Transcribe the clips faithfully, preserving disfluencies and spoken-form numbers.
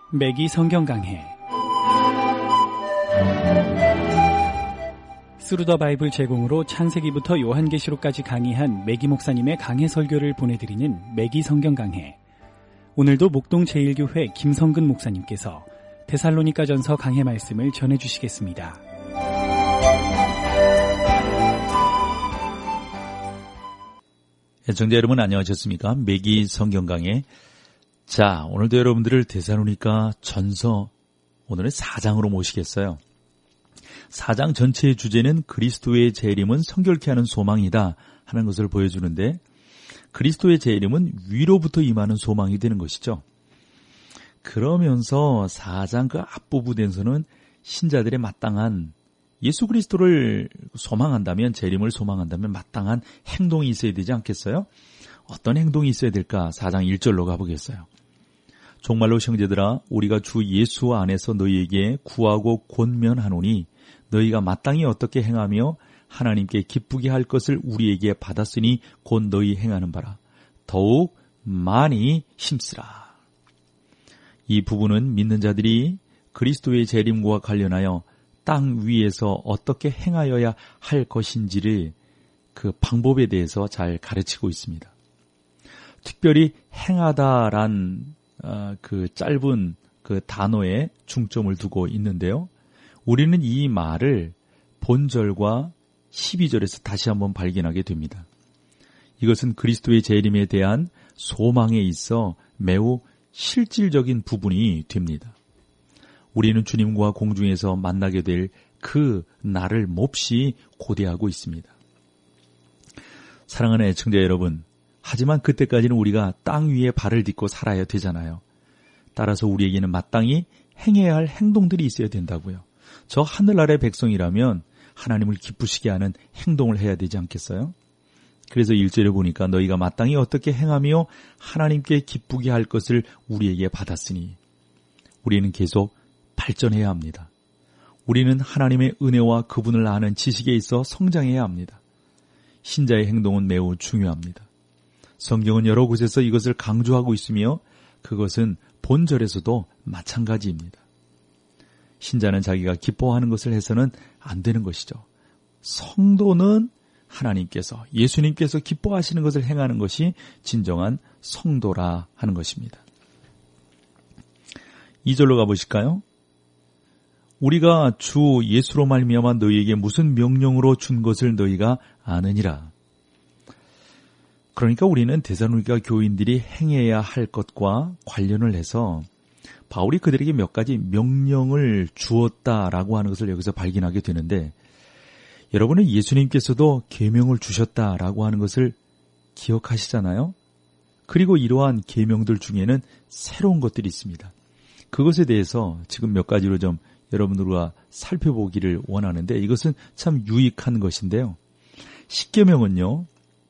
매기 성경 강해 스루더 바이블 제공으로 창세기부터 요한계시록까지 강의한 매기 목사님의 강해 설교를 보내드리는 매기 성경 강해. 오늘도 목동 제일교회 김성근 목사님께서 데살로니가전서 강해 말씀을 전해주시겠습니다. 애청자 여러분 안녕하셨습니까? 매기 성경 강해. 자, 오늘도 여러분들을 데살로니가 전서 오늘은 사 장으로 모시겠어요. 사 장 전체의 주제는 그리스도의 재림은 성결케 하는 소망이다 하는 것을 보여주는데, 그리스도의 재림은 위로부터 임하는 소망이 되는 것이죠. 그러면서 사 장 그 앞부분에서는 신자들의 마땅한, 예수 그리스도를 소망한다면, 재림을 소망한다면 마땅한 행동이 있어야 되지 않겠어요? 어떤 행동이 있어야 될까? 사 장 일 절로 가보겠어요. 정말로 형제들아, 우리가 주 예수 안에서 너희에게 구하고 권면하노니 너희가 마땅히 어떻게 행하며 하나님께 기쁘게 할 것을 우리에게 받았으니 곧 너희 행하는 바라. 더욱 많이 힘쓰라. 이 부분은 믿는 자들이 그리스도의 재림과 관련하여 땅 위에서 어떻게 행하여야 할 것인지를 그 방법에 대해서 잘 가르치고 있습니다. 특별히 행하다란 어, 그 짧은 그 단어에 중점을 두고 있는데요. 우리는 이 말을 본절과 십이 절에서 다시 한번 발견하게 됩니다. 이것은 그리스도의 재림에 대한 소망에 있어 매우 실질적인 부분이 됩니다. 우리는 주님과 공중에서 만나게 될 그 날을 몹시 고대하고 있습니다. 사랑하는 애청자 여러분, 하지만 그때까지는 우리가 땅 위에 발을 딛고 살아야 되잖아요. 따라서 우리에게는 마땅히 행해야 할 행동들이 있어야 된다고요. 저 하늘 아래 백성이라면 하나님을 기쁘시게 하는 행동을 해야 되지 않겠어요? 그래서 일 절에 보니까 너희가 마땅히 어떻게 행하며 하나님께 기쁘게 할 것을 우리에게 받았으니, 우리는 계속 발전해야 합니다. 우리는 하나님의 은혜와 그분을 아는 지식에 있어 성장해야 합니다. 신자의 행동은 매우 중요합니다. 성경은 여러 곳에서 이것을 강조하고 있으며 그것은 본절에서도 마찬가지입니다. 신자는 자기가 기뻐하는 것을 해서는 안 되는 것이죠. 성도는 하나님께서, 예수님께서 기뻐하시는 것을 행하는 것이 진정한 성도라 하는 것입니다. 이 절로 가보실까요? 우리가 주 예수로 말미암아 너희에게 무슨 명령으로 준 것을 너희가 아느니라. 그러니까 우리는 데살로니가 교인들이 행해야 할 것과 관련을 해서 바울이 그들에게 몇 가지 명령을 주었다라고 하는 것을 여기서 발견하게 되는데, 여러분은 예수님께서도 계명을 주셨다라고 하는 것을 기억하시잖아요. 그리고 이러한 계명들 중에는 새로운 것들이 있습니다. 그것에 대해서 지금 몇 가지로 좀 여러분들과 살펴보기를 원하는데, 이것은 참 유익한 것인데요. 십계명은요,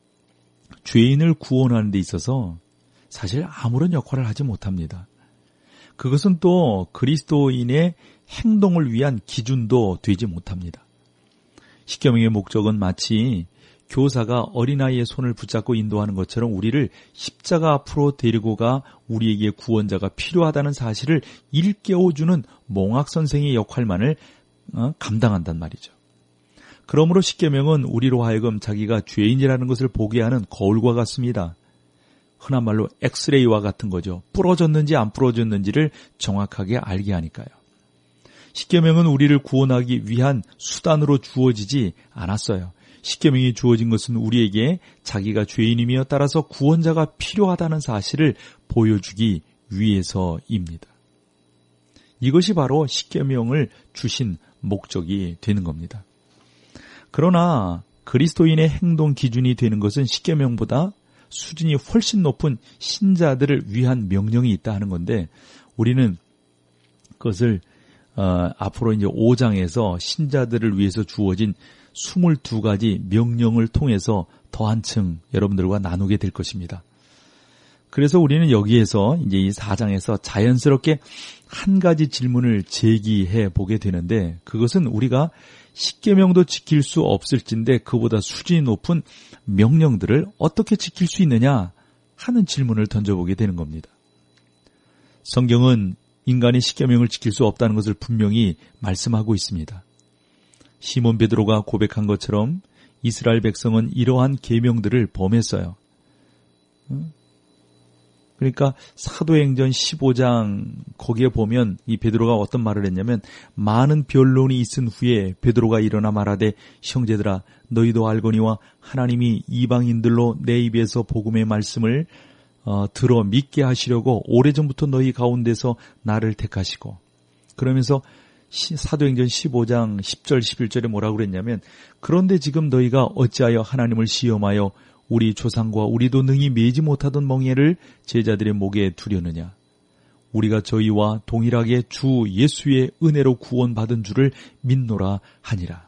죄인을 구원하는 데 있어서 사실 아무런 역할을 하지 못합니다. 그것은 또 그리스도인의 행동을 위한 기준도 되지 못합니다. 십계명의 목적은 마치 교사가 어린아이의 손을 붙잡고 인도하는 것처럼 우리를 십자가 앞으로 데리고 가 우리에게 구원자가 필요하다는 사실을 일깨워주는 몽학선생의 역할만을 감당한단 말이죠. 그러므로 십계명은 우리로 하여금 자기가 죄인이라는 것을 보게 하는 거울과 같습니다. 흔한 말로 엑스레이와 같은 거죠. 부러졌는지 안 부러졌는지를 정확하게 알게 하니까요. 십계명은 우리를 구원하기 위한 수단으로 주어지지 않았어요. 십계명이 주어진 것은 우리에게 자기가 죄인이며 따라서 구원자가 필요하다는 사실을 보여주기 위해서입니다. 이것이 바로 십계명을 주신 목적이 되는 겁니다. 그러나 그리스도인의 행동 기준이 되는 것은 십계명보다 수준이 훨씬 높은 신자들을 위한 명령이 있다 하는 건데, 우리는 그것을 어, 앞으로 이제 오 장에서 신자들을 위해서 주어진 이십이 가지 명령을 통해서 더 한층 여러분들과 나누게 될 것입니다. 그래서 우리는 여기에서 이제 이 사 장에서 자연스럽게 한 가지 질문을 제기해 보게 되는데, 그것은 우리가 십계명도 지킬 수 없을진데 그보다 수준이 높은 명령들을 어떻게 지킬 수 있느냐 하는 질문을 던져보게 되는 겁니다. 성경은 인간의 십계명을 지킬 수 없다는 것을 분명히 말씀하고 있습니다. 시몬 베드로가 고백한 것처럼 이스라엘 백성은 이러한 계명들을 범했어요. 그러니까 사도행전 십오 장 거기에 보면 이 베드로가 어떤 말을 했냐면, 많은 변론이 있은 후에 베드로가 일어나 말하되, 형제들아 너희도 알거니와 하나님이 이방인들로 내 입에서 복음의 말씀을 어, 들어 믿게 하시려고 오래전부터 너희 가운데서 나를 택하시고, 그러면서 사도행전 십오 장 십 절 십일 절에 뭐라고 그랬냐면, 그런데 지금 너희가 어찌하여 하나님을 시험하여 우리 조상과 우리도 능히 매지 못하던 멍에를 제자들의 목에 두려느냐. 우리가 저희와 동일하게 주 예수의 은혜로 구원받은 줄을 믿노라 하니라.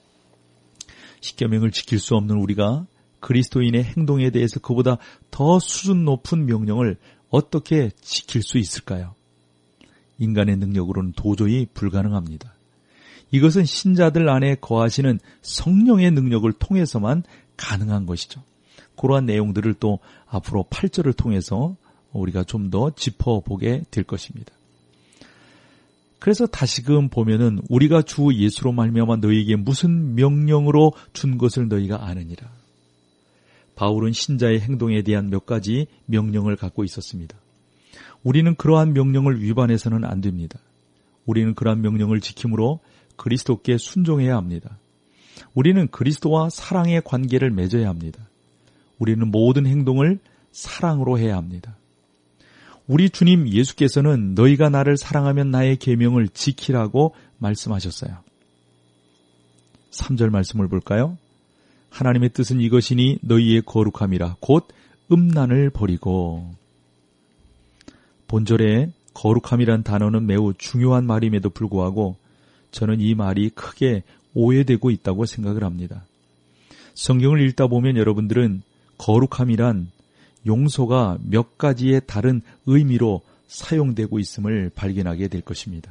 십계명을 지킬 수 없는 우리가 그리스도인의 행동에 대해서 그보다 더 수준 높은 명령을 어떻게 지킬 수 있을까요? 인간의 능력으로는 도저히 불가능합니다. 이것은 신자들 안에 거하시는 성령의 능력을 통해서만 가능한 것이죠. 그러한 내용들을 또 앞으로 팔 절을 통해서 우리가 좀 더 짚어보게 될 것입니다. 그래서 다시금 보면은 우리가 주 예수로 말미암아 너희에게 무슨 명령으로 준 것을 너희가 아느니라. 바울은 신자의 행동에 대한 몇 가지 명령을 갖고 있었습니다. 우리는 그러한 명령을 위반해서는 안 됩니다. 우리는 그러한 명령을 지킴으로 그리스도께 순종해야 합니다. 우리는 그리스도와 사랑의 관계를 맺어야 합니다. 우리는 모든 행동을 사랑으로 해야 합니다. 우리 주님 예수께서는 너희가 나를 사랑하면 나의 계명을 지키라고 말씀하셨어요. 삼 절 말씀을 볼까요? 하나님의 뜻은 이것이니 너희의 거룩함이라 곧 음란을 버리고. 본절에 거룩함이란 단어는 매우 중요한 말임에도 불구하고 저는 이 말이 크게 오해되고 있다고 생각을 합니다. 성경을 읽다 보면 여러분들은 거룩함이란 용서가 몇 가지의 다른 의미로 사용되고 있음을 발견하게 될 것입니다.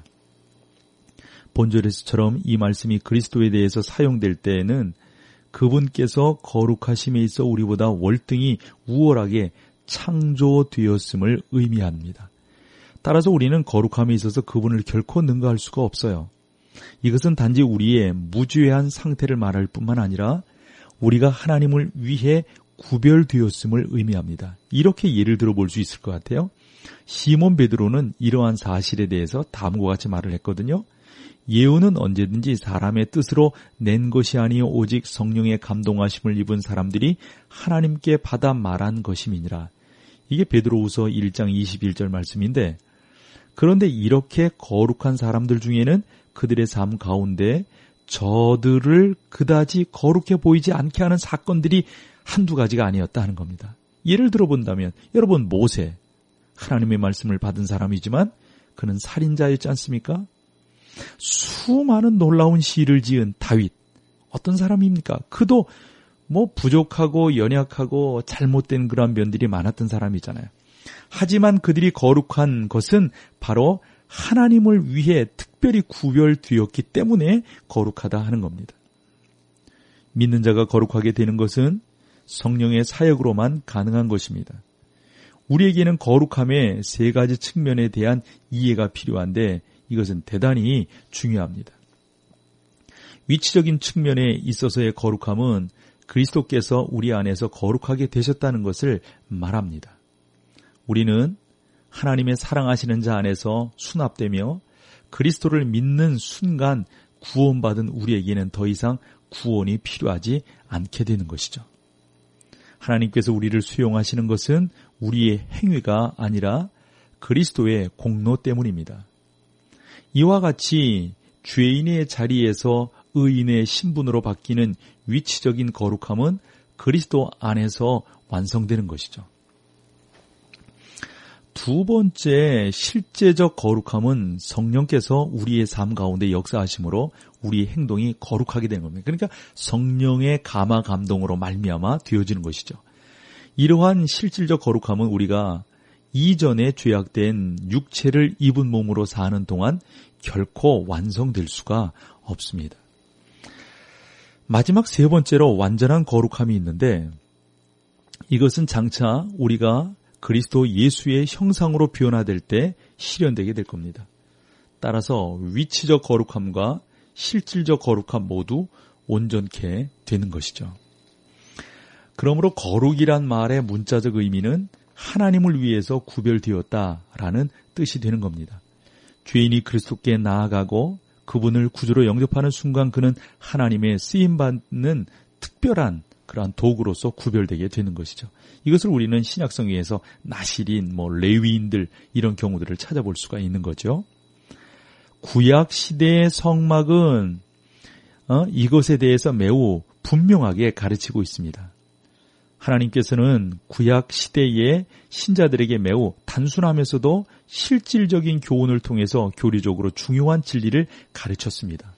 본절에서처럼 이 말씀이 그리스도에 대해서 사용될 때에는 그분께서 거룩하심에 있어 우리보다 월등히 우월하게 창조되었음을 의미합니다. 따라서 우리는 거룩함에 있어서 그분을 결코 능가할 수가 없어요. 이것은 단지 우리의 무죄한 상태를 말할 뿐만 아니라 우리가 하나님을 위해 구별되었음을 의미합니다. 이렇게 예를 들어볼 수 있을 것 같아요. 시몬 베드로는 이러한 사실에 대해서 다음과 같이 말을 했거든요. 예언은 언제든지 사람의 뜻으로 낸 것이 아니요 오직 성령의 감동하심을 입은 사람들이 하나님께 받아 말한 것임이니라. 이게 베드로후서 일 장 이십일 절 말씀인데, 그런데 이렇게 거룩한 사람들 중에는 그들의 삶 가운데 저들을 그다지 거룩해 보이지 않게 하는 사건들이 한두 가지가 아니었다 하는 겁니다. 예를 들어본다면 여러분, 모세, 하나님의 말씀을 받은 사람이지만 그는 살인자였지 않습니까? 수많은 놀라운 시를 지은 다윗, 어떤 사람입니까? 그도 뭐 부족하고 연약하고 잘못된 그런 면들이 많았던 사람이잖아요. 하지만 그들이 거룩한 것은 바로 하나님을 위해 특별히 구별되었기 때문에 거룩하다 하는 겁니다. 믿는 자가 거룩하게 되는 것은 성령의 사역으로만 가능한 것입니다. 우리에게는 거룩함의 세 가지 측면에 대한 이해가 필요한데 이것은 대단히 중요합니다. 위치적인 측면에 있어서의 거룩함은 그리스도께서 우리 안에서 거룩하게 되셨다는 것을 말합니다. 우리는 하나님의 사랑하시는 자 안에서 수납되며 그리스도를 믿는 순간 구원받은 우리에게는 더 이상 구원이 필요하지 않게 되는 것이죠. 하나님께서 우리를 수용하시는 것은 우리의 행위가 아니라 그리스도의 공로 때문입니다. 이와 같이 죄인의 자리에서 의인의 신분으로 바뀌는 위치적인 거룩함은 그리스도 안에서 완성되는 것이죠. 두 번째 실제적 거룩함은 성령께서 우리의 삶 가운데 역사하심으로 우리의 행동이 거룩하게 되는 겁니다. 그러니까 성령의 감화 감동으로 말미암아 되어지는 것이죠. 이러한 실질적 거룩함은 우리가 이전에 죄악된 육체를 입은 몸으로 사는 동안 결코 완성될 수가 없습니다. 마지막 세 번째로 완전한 거룩함이 있는데 이것은 장차 우리가 그리스도 예수의 형상으로 변화될 때 실현되게 될 겁니다. 따라서 위치적 거룩함과 실질적 거룩함 모두 온전케 되는 것이죠. 그러므로 거룩이란 말의 문자적 의미는 하나님을 위해서 구별되었다라는 뜻이 되는 겁니다. 죄인이 그리스도께 나아가고 그분을 구주로 영접하는 순간 그는 하나님의 쓰임받는 특별한 그러한 도구로서 구별되게 되는 것이죠. 이것을 우리는 신약성경에서 나실인, 뭐 레위인들 이런 경우들을 찾아볼 수가 있는 거죠. 구약 시대의 성막은 어, 이것에 대해서 매우 분명하게 가르치고 있습니다. 하나님께서는 구약 시대의 신자들에게 매우 단순하면서도 실질적인 교훈을 통해서 교리적으로 중요한 진리를 가르쳤습니다.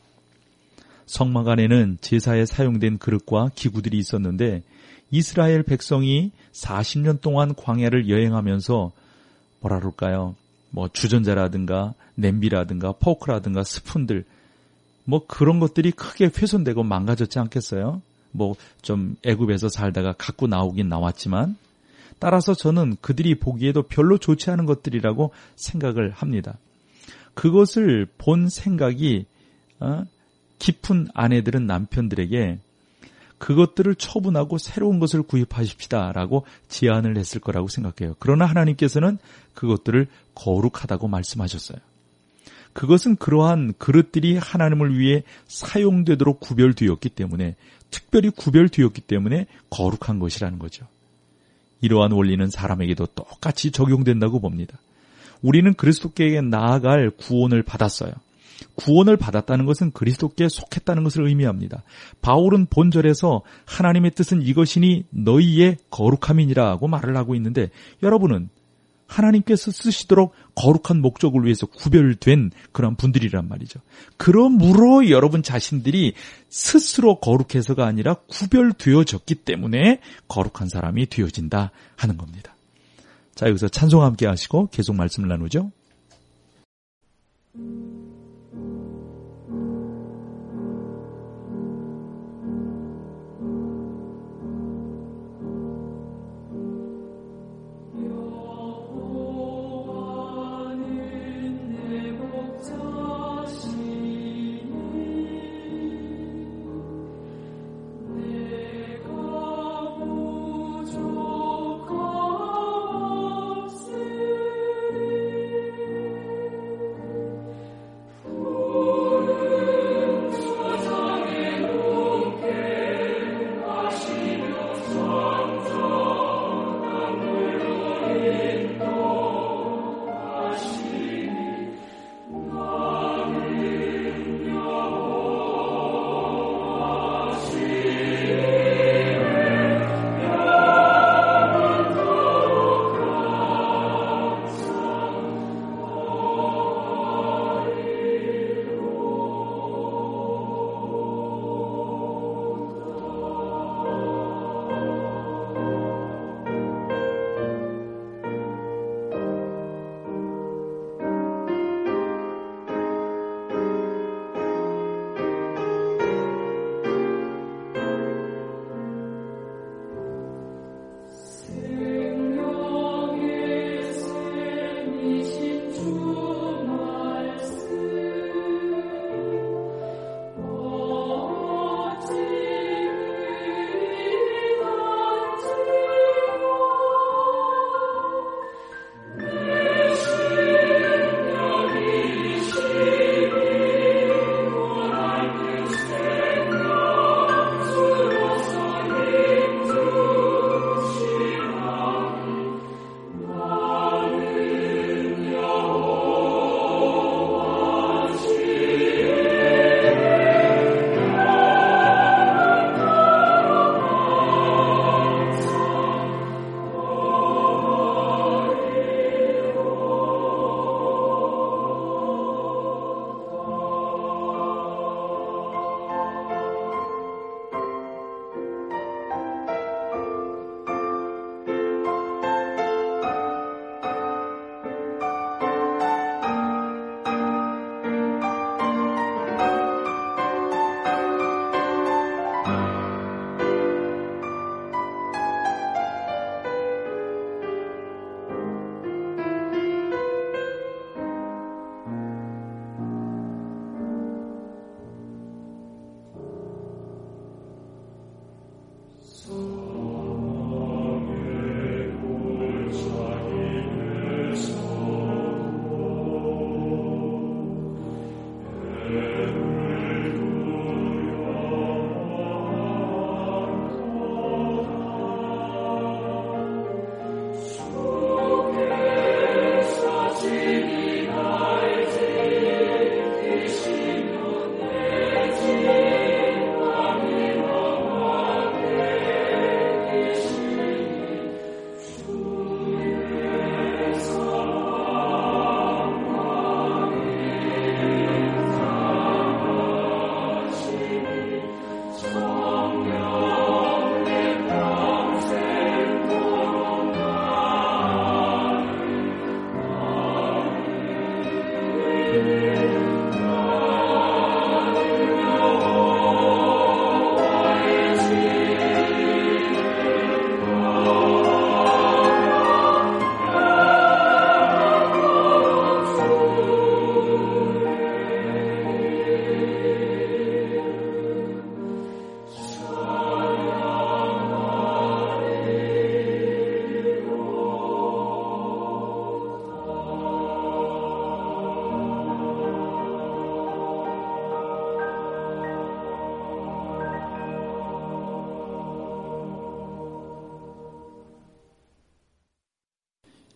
성막 안에는 제사에 사용된 그릇과 기구들이 있었는데 이스라엘 백성이 사십 년 동안 광야를 여행하면서 뭐라 그럴까요? 뭐 주전자라든가 냄비라든가 포크라든가 스푼들 뭐 그런 것들이 크게 훼손되고 망가졌지 않겠어요? 뭐 좀 애굽에서 살다가 갖고 나오긴 나왔지만 따라서 저는 그들이 보기에도 별로 좋지 않은 것들이라고 생각을 합니다. 그것을 본 생각이 어? 깊은 아내들은 남편들에게 그것들을 처분하고 새로운 것을 구입하십시다라고 제안을 했을 거라고 생각해요. 그러나 하나님께서는 그것들을 거룩하다고 말씀하셨어요. 그것은 그러한 그릇들이 하나님을 위해 사용되도록 구별되었기 때문에 특별히 구별되었기 때문에 거룩한 것이라는 거죠. 이러한 원리는 사람에게도 똑같이 적용된다고 봅니다. 우리는 그리스도께 나아갈 구원을 받았어요. 구원을 받았다는 것은 그리스도께 속했다는 것을 의미합니다. 바울은 본절에서 하나님의 뜻은 이것이니 너희의 거룩함이니라고 말을 하고 있는데 여러분은 하나님께서 쓰시도록 거룩한 목적을 위해서 구별된 그런 분들이란 말이죠. 그러므로 여러분 자신들이 스스로 거룩해서가 아니라 구별되어졌기 때문에 거룩한 사람이 되어진다 하는 겁니다. 자, 여기서 찬송 함께 하시고 계속 말씀을 나누죠.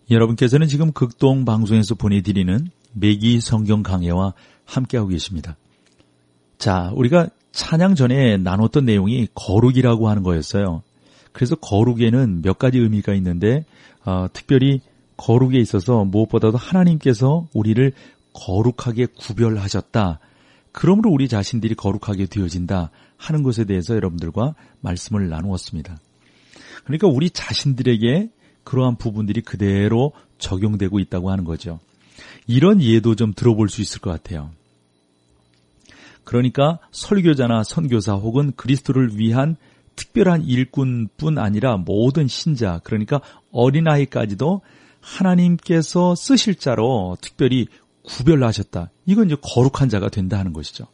여러분께서는 지금 극동 방송에서 보내드리는 매기 성경 강해와 함께하고 계십니다. 자, 우리가 찬양 전에 나눴던 내용이 거룩이라고 하는 거였어요. 그래서 거룩에는 몇 가지 의미가 있는데 어, 특별히 거룩에 있어서 무엇보다도 하나님께서 우리를 거룩하게 구별하셨다. 그러므로 우리 자신들이 거룩하게 되어진다 하는 것에 대해서 여러분들과 말씀을 나누었습니다. 그러니까 우리 자신들에게 그러한 부분들이 그대로 적용되고 있다고 하는 거죠. 이런 예도 좀 들어볼 수 있을 것 같아요. 그러니까 설교자나 선교사 혹은 그리스도를 위한 특별한 일꾼뿐 아니라 모든 신자, 그러니까 어린아이까지도 하나님께서 쓰실 자로 특별히 구별하셨다. 이건 이제 거룩한 자가 된다 하는 것이죠.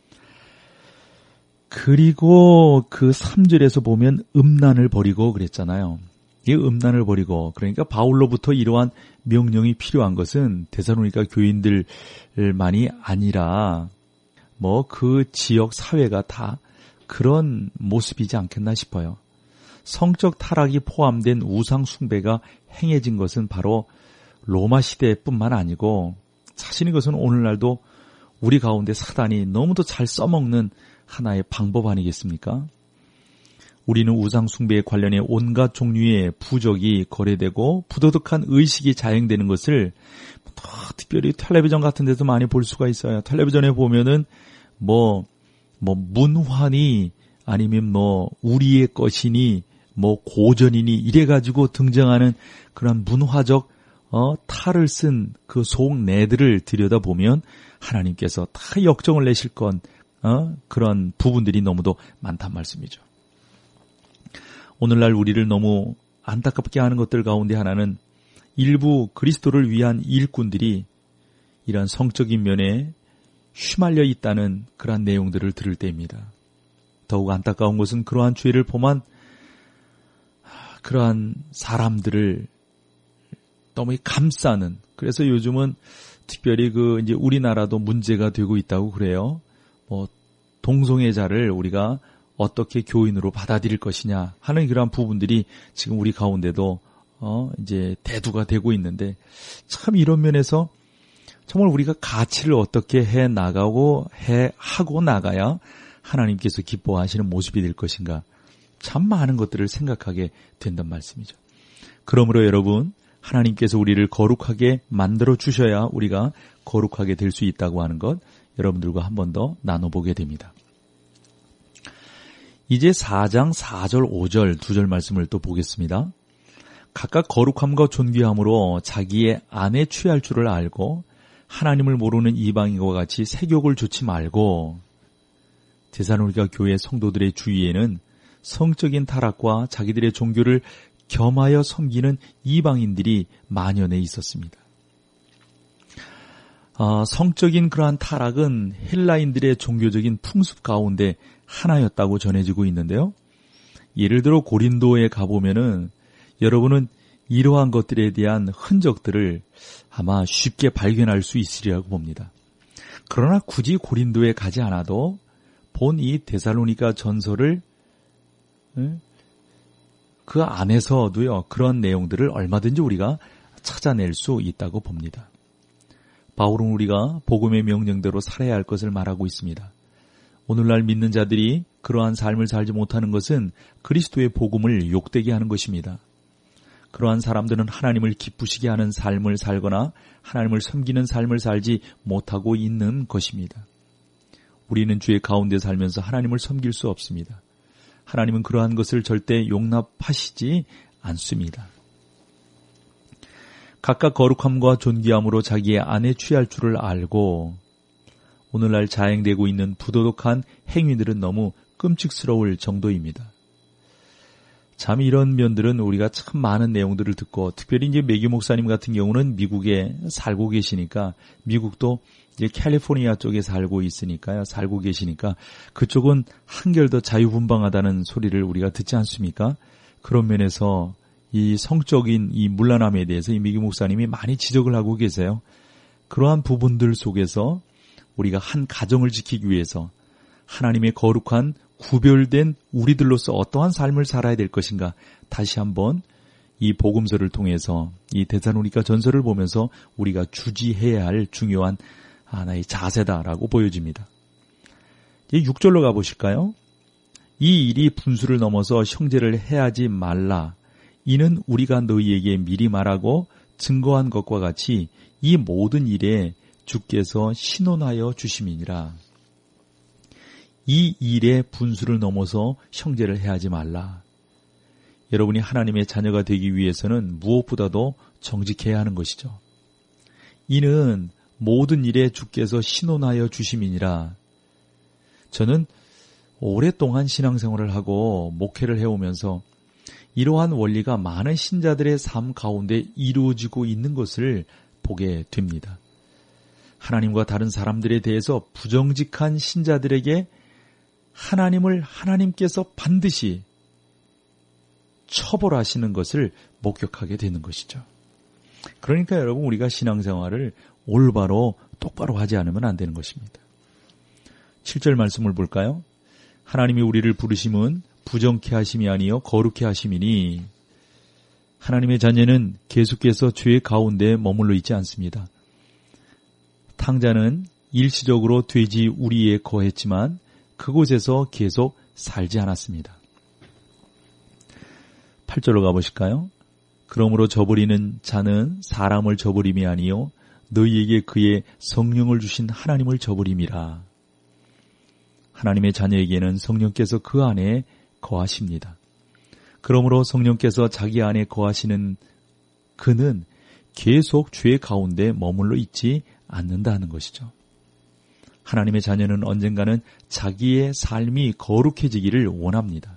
그리고 그 삼 절에서 보면 음란을 버리고 그랬잖아요. 이 음란을 버리고, 그러니까 바울로부터 이러한 명령이 필요한 것은 데살로니가 교인들만이 아니라 뭐 그 지역 사회가 다 그런 모습이지 않겠나 싶어요. 성적 타락이 포함된 우상 숭배가 행해진 것은 바로 로마 시대뿐만 아니고 사실 이것은 오늘날도 우리 가운데 사단이 너무도 잘 써먹는 하나의 방법 아니겠습니까? 우리는 우상 숭배에 관련해 온갖 종류의 부적이 거래되고 부도덕한 의식이 자행되는 것을 특별히 텔레비전 같은 데서 많이 볼 수가 있어요. 텔레비전에 보면은 뭐, 뭐 문화니 아니면 뭐 우리의 것이니 뭐 고전이니 이래가지고 등장하는 그런 문화적 어, 탈을 쓴 그 속내들을 들여다보면 하나님께서 다 역정을 내실 건 어, 그런 부분들이 너무도 많단 말씀이죠. 오늘날 우리를 너무 안타깝게 하는 것들 가운데 하나는 일부 그리스도를 위한 일꾼들이 이런 성적인 면에 휘말려 있다는 그러한 내용들을 들을 때입니다. 더욱 안타까운 것은 그러한 죄를 범한 그러한 사람들을 너무 감싸는, 그래서 요즘은 특별히 그 이제 우리나라도 문제가 되고 있다고 그래요. 뭐 동성애자를 우리가 어떻게 교인으로 받아들일 것이냐 하는 그러한 부분들이 지금 우리 가운데도 어 이제 대두가 되고 있는데, 참 이런 면에서 정말 우리가 가치를 어떻게 해 나가고 해 하고 나가야 하나님께서 기뻐하시는 모습이 될 것인가, 참 많은 것들을 생각하게 된단 말씀이죠. 그러므로 여러분, 하나님께서 우리를 거룩하게 만들어 주셔야 우리가 거룩하게 될 수 있다고 하는 것, 여러분들과 한 번 더 나눠보게 됩니다. 이제 사 장 사 절 오 절 두 절 말씀을 또 보겠습니다. 각각 거룩함과 존귀함으로 자기의 안에 취할 줄을 알고 하나님을 모르는 이방인과 같이 세욕을 좋지 말고, 데살로니가 교회 성도들의 주위에는 성적인 타락과 자기들의 종교를 겸하여 섬기는 이방인들이 만연해 있었습니다. 어, 성적인 그러한 타락은 헬라인들의 종교적인 풍습 가운데 하나였다고 전해지고 있는데요. 예를 들어 고린도에 가보면은 여러분은 이러한 것들에 대한 흔적들을 아마 쉽게 발견할 수 있으리라고 봅니다. 그러나 굳이 고린도에 가지 않아도 본 이 데살로니가 전서를 그 안에서도요, 그런 내용들을 얼마든지 우리가 찾아낼 수 있다고 봅니다. 바울은 우리가 복음의 명령대로 살아야 할 것을 말하고 있습니다. 오늘날 믿는 자들이 그러한 삶을 살지 못하는 것은 그리스도의 복음을 욕되게 하는 것입니다. 그러한 사람들은 하나님을 기쁘시게 하는 삶을 살거나 하나님을 섬기는 삶을 살지 못하고 있는 것입니다. 우리는 죄 가운데 살면서 하나님을 섬길 수 없습니다. 하나님은 그러한 것을 절대 용납하시지 않습니다. 각각 거룩함과 존귀함으로 자기의 안에 취할 줄을 알고, 오늘날 자행되고 있는 부도덕한 행위들은 너무 끔찍스러울 정도입니다. 참 이런 면들은 우리가 참 많은 내용들을 듣고, 특별히 이제 매기 목사님 같은 경우는 미국에 살고 계시니까, 미국도 이제 캘리포니아 쪽에 살고 있으니까요, 살고 계시니까 그쪽은 한결 더 자유분방하다는 소리를 우리가 듣지 않습니까? 그런 면에서 이 성적인 이 문란함에 대해서 이 매기 목사님이 많이 지적을 하고 계세요. 그러한 부분들 속에서 우리가 한 가정을 지키기 위해서 하나님의 거룩한 구별된 우리들로서 어떠한 삶을 살아야 될 것인가, 다시 한번 이 복음서를 통해서 이 데살로니가 전서를 보면서 우리가 주지해야 할 중요한 하나의 자세다라고 보여집니다. 이제 육 절로 가보실까요? 이 일이 분수를 넘어서 형제를 해하지 말라. 이는 우리가 너희에게 미리 말하고 증거한 것과 같이 이 모든 일에 주께서 신원하여 주심이니라. 이 일의 분수를 넘어서 형제를 해하지 말라. 여러분이 하나님의 자녀가 되기 위해서는 무엇보다도 정직해야 하는 것이죠. 이는 모든 일에 주께서 신원하여 주심이니라. 저는 오랫동안 신앙생활을 하고 목회를 해오면서 이러한 원리가 많은 신자들의 삶 가운데 이루어지고 있는 것을 보게 됩니다. 하나님과 다른 사람들에 대해서 부정직한 신자들에게 하나님을 하나님께서 반드시 처벌하시는 것을 목격하게 되는 것이죠. 그러니까 여러분, 우리가 신앙생활을 올바로 똑바로 하지 않으면 안 되는 것입니다. 칠 절 말씀을 볼까요? 하나님이 우리를 부르심은 부정케 하심이 아니요 거룩케 하심이니. 하나님의 자녀는 계속해서 죄 가운데 머물러 있지 않습니다. 탕자는 일시적으로 돼지 우리에 거했지만 그곳에서 계속 살지 않았습니다. 팔 절로 가보실까요? 그러므로 저버리는 자는 사람을 저버림이 아니요 너희에게 그의 성령을 주신 하나님을 저버림이라. 하나님의 자녀에게는 성령께서 그 안에 거하십니다. 그러므로 성령께서 자기 안에 거하시는 그는 계속 죄 가운데 머물러 있지 않는다는 것이죠. 하나님의 자녀는 언젠가는 자기의 삶이 거룩해지기를 원합니다.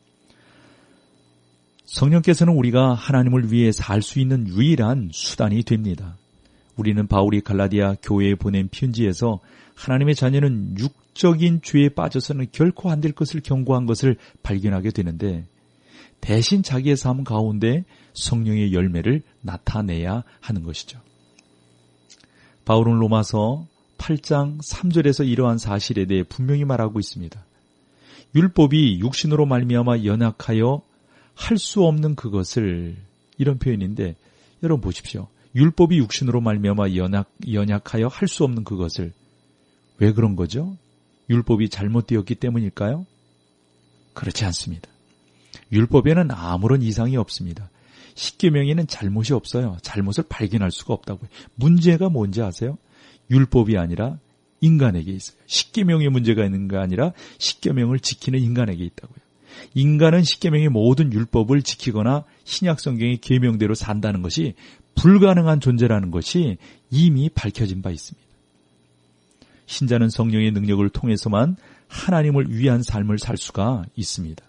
성령께서는 우리가 하나님을 위해 살 수 있는 유일한 수단이 됩니다. 우리는 바울이 갈라디아 교회에 보낸 편지에서 하나님의 자녀는 육적인 죄에 빠져서는 결코 안 될 것을 경고한 것을 발견하게 되는데, 대신 자기의 삶 가운데 성령의 열매를 나타내야 하는 것이죠. 바울은 로마서 팔 장 삼 절에서 이러한 사실에 대해 분명히 말하고 있습니다. 율법이 육신으로 말미암아 연약하여 할 수 없는 그것을, 이런 표현인데 여러분 보십시오. 율법이 육신으로 말미암아 연약, 연약하여 할 수 없는 그것을, 왜 그런 거죠? 율법이 잘못되었기 때문일까요? 그렇지 않습니다. 율법에는 아무런 이상이 없습니다. 십계명에는 잘못이 없어요. 잘못을 발견할 수가 없다고요. 문제가 뭔지 아세요? 율법이 아니라 인간에게 있어요. 십계명에 문제가 있는 게 아니라 십계명을 지키는 인간에게 있다고요. 인간은 십계명의 모든 율법을 지키거나 신약 성경의 계명대로 산다는 것이 불가능한 존재라는 것이 이미 밝혀진 바 있습니다. 신자는 성령의 능력을 통해서만 하나님을 위한 삶을 살 수가 있습니다.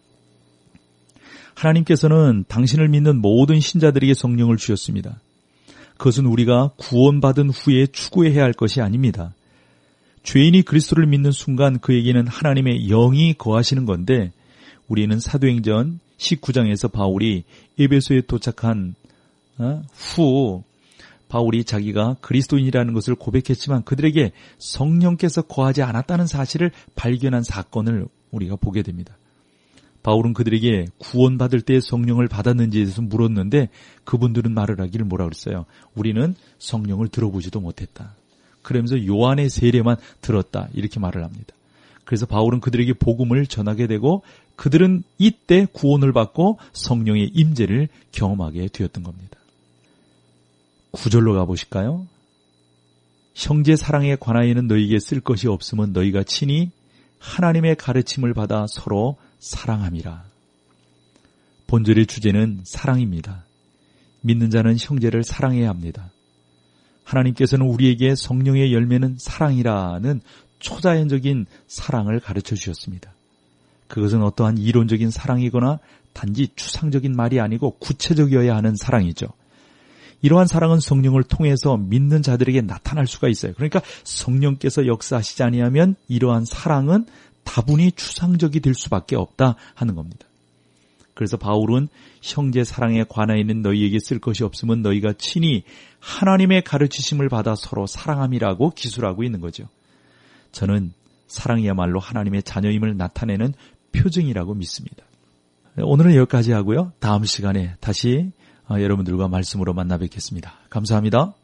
하나님께서는 당신을 믿는 모든 신자들에게 성령을 주셨습니다. 그것은 우리가 구원받은 후에 추구해야 할 것이 아닙니다. 죄인이 그리스도를 믿는 순간 그에게는 하나님의 영이 거하시는 건데, 우리는 사도행전 십구 장에서 바울이 에베소에 도착한 후 바울이 자기가 그리스도인이라는 것을 고백했지만 그들에게 성령께서 거하지 않았다는 사실을 발견한 사건을 우리가 보게 됩니다. 바울은 그들에게 구원받을 때 성령을 받았는지에 대해서 물었는데 그분들은 말을 하기를 뭐라 그랬어요? 우리는 성령을 들어보지도 못했다. 그러면서 요한의 세례만 들었다. 이렇게 말을 합니다. 그래서 바울은 그들에게 복음을 전하게 되고 그들은 이때 구원을 받고 성령의 임재를 경험하게 되었던 겁니다. 구 절로 가보실까요? 형제 사랑에 관하여는 너희에게 쓸 것이 없으면 너희가 친히 하나님의 가르침을 받아 서로 사랑함이라. 본절의 주제는 사랑입니다. 믿는 자는 형제를 사랑해야 합니다. 하나님께서는 우리에게 성령의 열매는 사랑이라는 초자연적인 사랑을 가르쳐 주셨습니다. 그것은 어떠한 이론적인 사랑이거나 단지 추상적인 말이 아니고 구체적이어야 하는 사랑이죠. 이러한 사랑은 성령을 통해서 믿는 자들에게 나타날 수가 있어요. 그러니까 성령께서 역사하시지 아니하면 이러한 사랑은 다분히 추상적이 될 수밖에 없다 하는 겁니다. 그래서 바울은 형제 사랑에 관하여 있는 너희에게 쓸 것이 없으면 너희가 친히 하나님의 가르치심을 받아 서로 사랑함이라고 기술하고 있는 거죠. 저는 사랑이야말로 하나님의 자녀임을 나타내는 표징이라고 믿습니다. 오늘은 여기까지 하고요. 다음 시간에 다시 여러분들과 말씀으로 만나 뵙겠습니다. 감사합니다.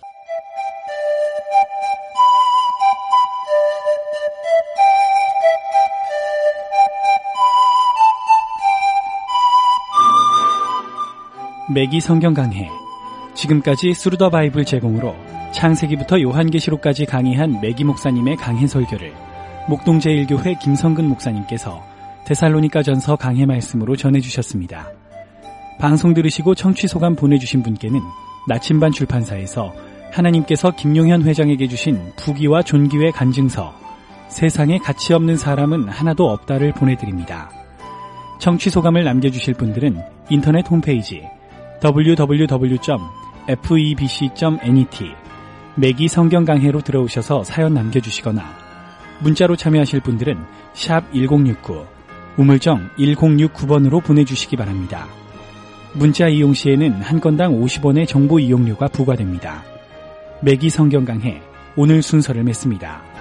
매기 성경 강해. 지금까지 스루 더 바이블 제공으로 창세기부터 요한계시록까지 강의한 매기 목사님의 강해 설교를 목동 제일 교회 김성근 목사님께서 데살로니가 전서 강해 말씀으로 전해주셨습니다. 방송 들으시고 청취 소감 보내주신 분께는 나침반 출판사에서 하나님께서 김용현 회장에게 주신 부귀와 존귀의 간증서 세상에 가치 없는 사람은 하나도 없다를 보내드립니다. 청취 소감을 남겨주실 분들은 인터넷 홈페이지 더블유 더블유 더블유 점 페브이비씨 점 net 매기 성경 강해로 들어오셔서 사연 남겨주시거나 문자로 참여하실 분들은 샵 일공육구 우물정 일공육구 번으로 보내주시기 바랍니다. 문자 이용 시에는 한 건당 오십 원의 정보 이용료가 부과됩니다. 매기 성경 강해 오늘 순서를 맺습니다.